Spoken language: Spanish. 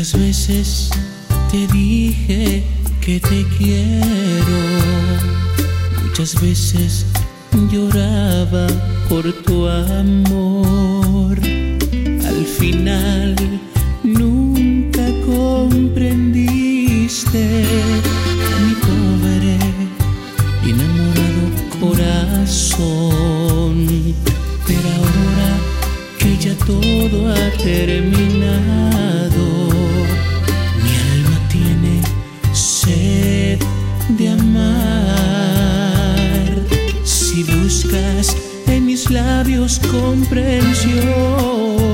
Muchas veces te dije que te quiero, muchas veces lloraba por tu amor. Al final nunca comprendiste mi pobre y enamorado corazón. Pero ahora que ya todo ha terminado, mi alma tiene sed de amar. Si buscas en mis labios comprensión,